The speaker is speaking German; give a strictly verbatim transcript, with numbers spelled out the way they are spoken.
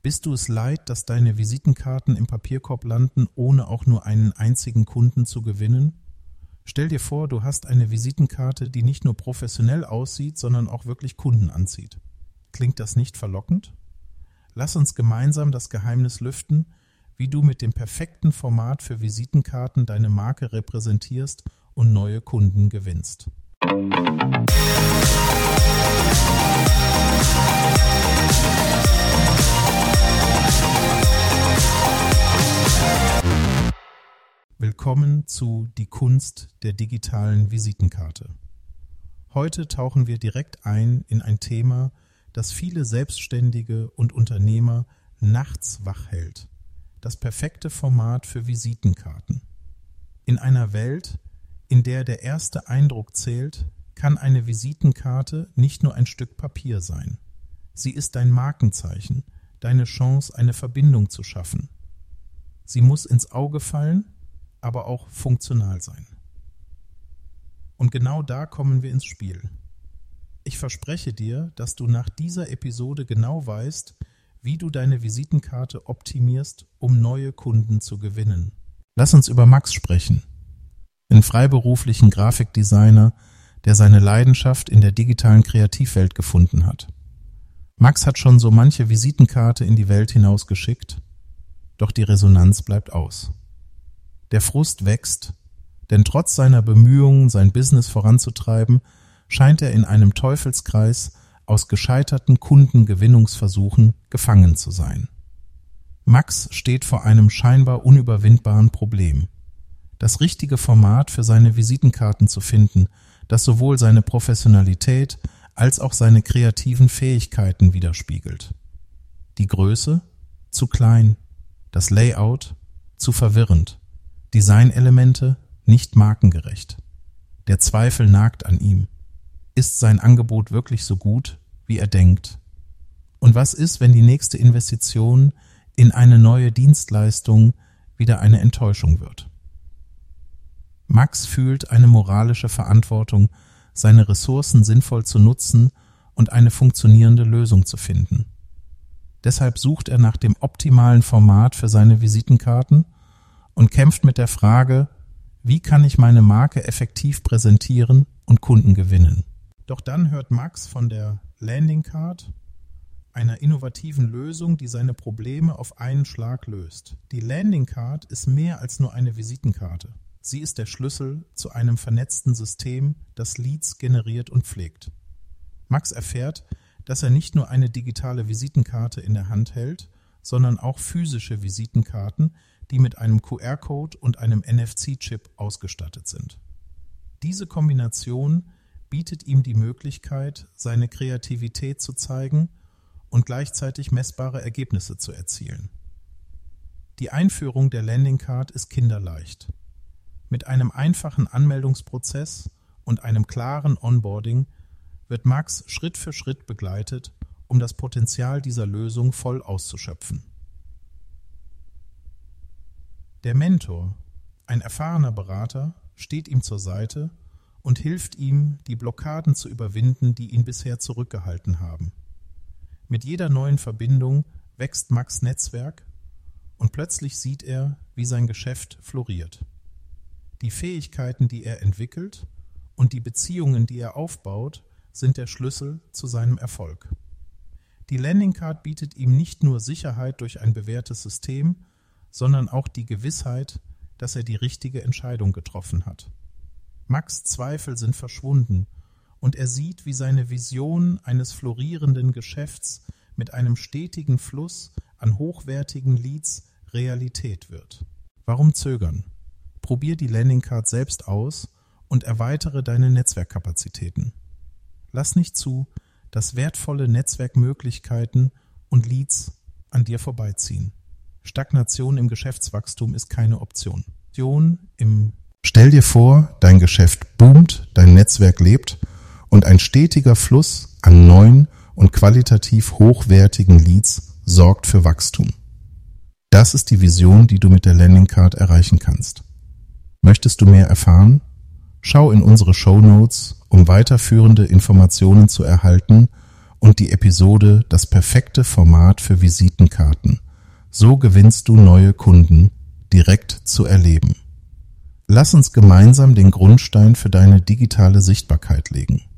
Bist du es leid, dass deine Visitenkarten im Papierkorb landen, ohne auch nur einen einzigen Kunden zu gewinnen? Stell dir vor, du hast eine Visitenkarte, die nicht nur professionell aussieht, sondern auch wirklich Kunden anzieht. Klingt das nicht verlockend? Lass uns gemeinsam das Geheimnis lüften, wie du mit dem perfekten Format für Visitenkarten deine Marke repräsentierst und neue Kunden gewinnst. Willkommen zu Die Kunst der digitalen Visitenkarte. Heute tauchen wir direkt ein in ein Thema, das viele Selbstständige und Unternehmer nachts wach hält. Das perfekte Format für Visitenkarten. In einer Welt, in der der erste Eindruck zählt, kann eine Visitenkarte nicht nur ein Stück Papier sein. Sie ist dein Markenzeichen, deine Chance, eine Verbindung zu schaffen. Sie muss ins Auge fallen, aber auch funktional sein. Und genau da kommen wir ins Spiel. Ich verspreche dir, dass du nach dieser Episode genau weißt, wie du deine Visitenkarte optimierst, um neue Kunden zu gewinnen. Lass uns über Max sprechen, einen freiberuflichen Grafikdesigner, der seine Leidenschaft in der digitalen Kreativwelt gefunden hat. Max hat schon so manche Visitenkarte in die Welt hinausgeschickt, doch die Resonanz bleibt aus. Der Frust wächst, denn trotz seiner Bemühungen, sein Business voranzutreiben, scheint er in einem Teufelskreis aus gescheiterten Kundengewinnungsversuchen gefangen zu sein. Max steht vor einem scheinbar unüberwindbaren Problem. Das richtige Format für seine Visitenkarten zu finden, das sowohl seine Professionalität als auch seine kreativen Fähigkeiten widerspiegelt. Die Größe? Zu klein. Das Layout? Zu verwirrend. Designelemente? Nicht markengerecht. Der Zweifel nagt an ihm. Ist sein Angebot wirklich so gut, wie er denkt? Und was ist, wenn die nächste Investition in eine neue Dienstleistung wieder eine Enttäuschung wird? Max fühlt eine moralische Verantwortung, seine Ressourcen sinnvoll zu nutzen und eine funktionierende Lösung zu finden. Deshalb sucht er nach dem optimalen Format für seine Visitenkarten und kämpft mit der Frage, wie kann ich meine Marke effektiv präsentieren und Kunden gewinnen? Doch dann hört Max von der Landing Card, einer innovativen Lösung, die seine Probleme auf einen Schlag löst. Die Landing Card ist mehr als nur eine Visitenkarte. Sie ist der Schlüssel zu einem vernetzten System, das Leads generiert und pflegt. Max erfährt, dass er nicht nur eine digitale Visitenkarte in der Hand hält, sondern auch physische Visitenkarten, die mit einem Q R-Code und einem N F C-Chip ausgestattet sind. Diese Kombination bietet ihm die Möglichkeit, seine Kreativität zu zeigen und gleichzeitig messbare Ergebnisse zu erzielen. Die Einführung der Landing Card ist kinderleicht. Mit einem einfachen Anmeldungsprozess und einem klaren Onboarding wird Max Schritt für Schritt begleitet, um das Potenzial dieser Lösung voll auszuschöpfen. Der Mentor, ein erfahrener Berater, steht ihm zur Seite und hilft ihm, die Blockaden zu überwinden, die ihn bisher zurückgehalten haben. Mit jeder neuen Verbindung wächst Max' Netzwerk und plötzlich sieht er, wie sein Geschäft floriert. Die Fähigkeiten, die er entwickelt und die Beziehungen, die er aufbaut, sind der Schlüssel zu seinem Erfolg. Die Landing Card bietet ihm nicht nur Sicherheit durch ein bewährtes System, sondern auch die Gewissheit, dass er die richtige Entscheidung getroffen hat. Max' Zweifel sind verschwunden und er sieht, wie seine Vision eines florierenden Geschäfts mit einem stetigen Fluss an hochwertigen Leads Realität wird. Warum zögern? Probier die Landing Card selbst aus und erweitere deine Netzwerkkapazitäten. Lass nicht zu, dass wertvolle Netzwerkmöglichkeiten und Leads an dir vorbeiziehen. Stagnation im Geschäftswachstum ist keine Option. Im Stell dir vor, dein Geschäft boomt, dein Netzwerk lebt und ein stetiger Fluss an neuen und qualitativ hochwertigen Leads sorgt für Wachstum. Das ist die Vision, die du mit der Landing Card erreichen kannst. Möchtest du mehr erfahren? Schau in unsere Shownotes, um weiterführende Informationen zu erhalten und die Episode Das perfekte Format für Visitenkarten. So gewinnst du neue Kunden direkt zu erleben. Lass uns gemeinsam den Grundstein für deine digitale Sichtbarkeit legen.